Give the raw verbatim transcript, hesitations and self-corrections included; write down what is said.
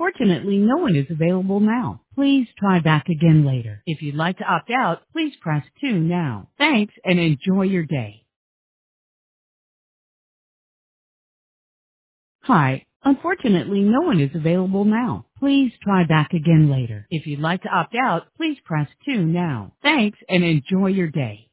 Unfortunately, no one is available now. Please try back again later. If you'd like to opt out, please press two now. Thanks and enjoy your day. Hi. Unfortunately, no one is available now. Please try back again later. If you'd like to opt out, please press two now. Thanks and enjoy your day.